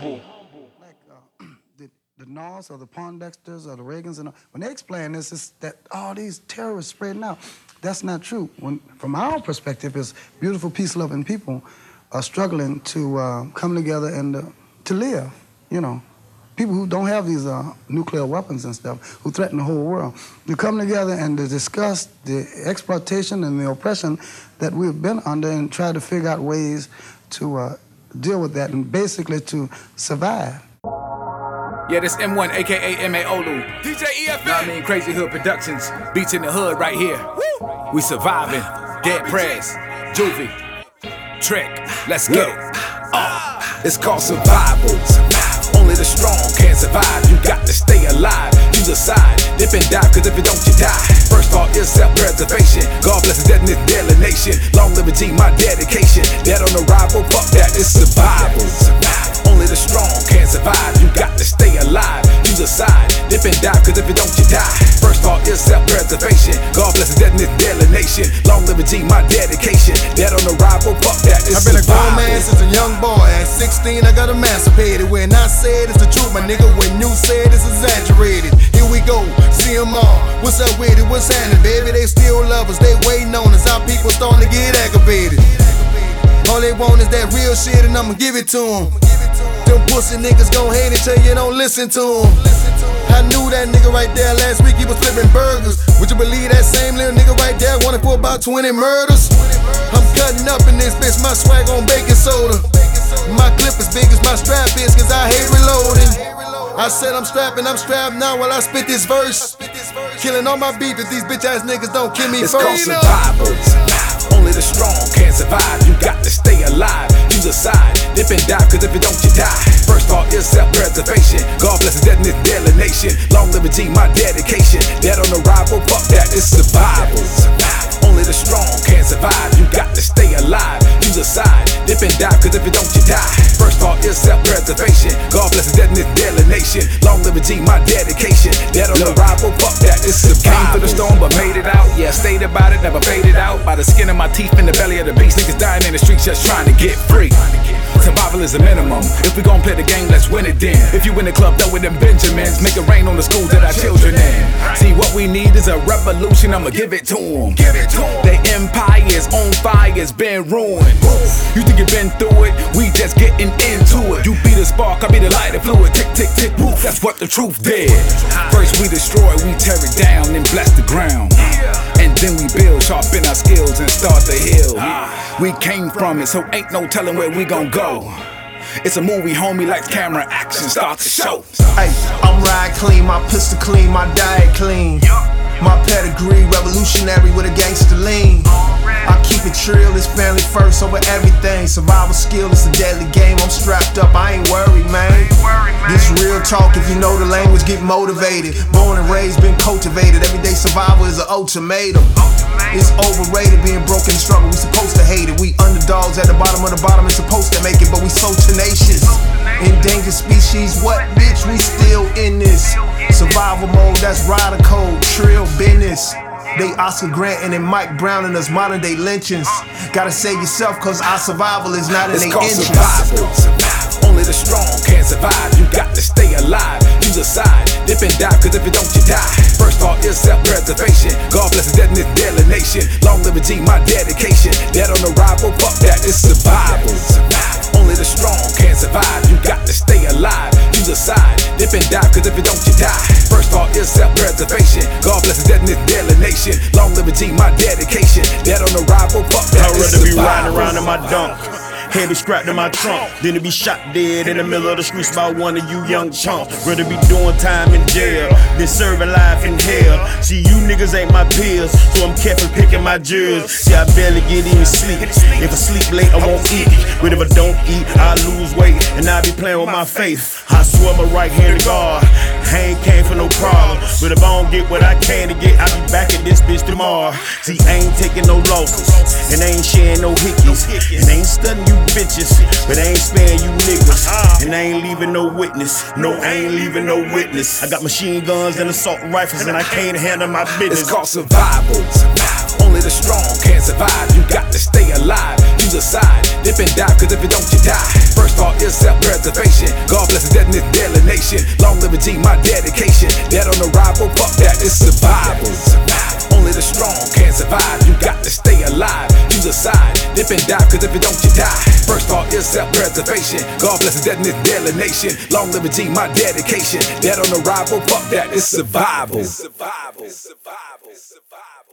Like the Norths or the Pondexters or the Reagans, and when they explain this, it's that all these terrorists spreading out. That's not true. From our perspective, it's beautiful, peace-loving people are struggling to come together and to live, you know. People who don't have these nuclear weapons and stuff, who threaten the whole world, to come together and to discuss the exploitation and the oppression that we've been under and try to figure out ways to deal with that and basically to survive. Yeah, this M1, aka M.A. Olu. DJ EFN. Know what I mean? Crazy Hood Productions. Beats in the hood right here. Woo! We surviving. Dead Prez. Juvie. Trick. Let's get it. It's called survival. Only the strong can survive. You got to stay alive. Choose a side. Dip and dive, cause if you don't, you die. First thought is self-preservation. God bless the dead in this deadly nation. Long live G, my dedication. Dead on arrival, fuck that, it's survival. Only the strong can survive. You got to stay alive. Choose a side. Dip and dive, cause if you don't, you die. First thought is self-preservation. God bless the dead in this deadly nation. Long live G, my dedication. Dead on arrival, fuck that, it's survival. I've been a grown man since a young boy. At 16, I got emancipated. When I said it's the truth, my nigga. When you said it's exaggerated. Here we go, see them all. What's up with it? What's happening, baby? They still love us. They waiting on us. Our people starting to get aggravated. All they want is that real shit, and I'ma give it to them. Them pussy niggas gon' hate it till you don't listen to them. I knew that nigga right there last week, he was flipping burgers. Would you believe that same little nigga right there wanted for about 20 murders? I'm cutting up in this bitch, my swag on baking soda. My clip as big as my strap is, cause I hate reloading. I said I'm strapped now while I spit this verse. Killing all my beef if these bitch ass niggas don't kill me it's first. It's called survival. Only the strong can survive. You got to stay alive. Choose a side. Dip and dive, cause if you don't, you die. First thought is self-preservation. God bless the dead in this deadly nation. Long live G, my dedication. Dead on arrival, fuck that, it's survival. Only the strong can survive. You got to stay alive. Choose a side. Dip and dive, cause if you don't, you die. First thought is self-preservation. God bless the dead in this deadly nation. Long live G, my dedication. Dead on arrival, fuck that, it's survival. Came through the storm but made it out. Yeah, stayed about it, never faded out. By the skin of my teeth in the belly of the beast. Niggas dying in the streets just trying to get free. Survival is a minimum. If we gon' play the game, let's win it then. If you in the club, throw in them Benjamins. Make it rain on the schools that our children in. See, what we need is a revolution, I'ma give it to them. The empire's on fire, it's been ruined. You think you've been through it, we just getting into it. You be the spark, I be the lighter fluid. Tick, tick, tick, woof, that's what the truth did. First we destroy, we tear it down, then bless the ground. And then we build, sharpen our skills and start to heal. We came from it, so ain't no telling where we gon' go. It's a movie, homie, lights, camera, action, start the show. Hey, I'm ride clean, my pistol clean, my diet clean. My pedigree, revolutionary with a gangster lean. I keep it trill, it's family first over everything. Survival skill, it's a deadly game. I'm strapped up, I ain't worried, man. This real talk, if you know the language, get motivated. Born and raised, been cultivated. Everyday survival is an ultimatum. It's overrated, being broken in struggle, we supposed to hate it. We underdogs at the bottom of the bottom, it's supposed to make it, but we so tenacious. Endangered species, what bitch, we still in this. Survival mode, that's rider code, trill business. They Oscar Grant and Mike Brown and us modern day lynchings. Gotta save yourself cause our survival is not in their interest. Survival. Only the strong can survive. You got to stay alive. Choose a side. Dip and dive, cause if you don't, you die. First thought is self-preservation. God bless the dead in this deadly nation. Long live G, my dedication. Dead on arrival, fuck that, it's survival. Only the strong can survive. You got to stay alive. Choose a side. Dip and dive, cause if you don't, you die. First thought is self-preservation. God bless the dead in this deadly nation. Long live G, my dedication. Dead on arrival, fuck that, I'd it's rather be survival. riding around in my dunk, head be strapped in my trunk, than to be shot dead in the middle of the streets by one of you young chumps. Rather be doing time in jail than serving life in hell. See, you niggas ain't my peers, so I'm careful picking my jewels. See, I barely get any sleep. If I sleep late, I won't eat. But if I don't eat, I lose weight, and I be playing with my faith. I swear my right hand to God, I ain't came for no problem. But if I don't get what I can to get, I'll be back at this bitch tomorrow. See, I ain't taking no losses, and I ain't sharing no hickeys, and I ain't studying you bitches, but I ain't sparing you niggas, and I ain't leaving no witness. No, I ain't leaving no witness. I got machine guns and assault rifles, and I can't handle my business. It's called survival. Only the strong can survive. You got to stay alive. Choose choose a side. Dip and dive, cause if you don't, you die. First thought is self-preservation. God bless the dead in this deadly nation. Long live G, my dedication. Dead on arrival, fuck that, it's survival. Only the strong can survive. You got to stay alive. Choose a side. Dip and dive, cause if you don't, you die. First thought is self-preservation. God bless the dead in this deadly nation. Long live G, my dedication. Dead on arrival, fuck that, it's survival. Survival.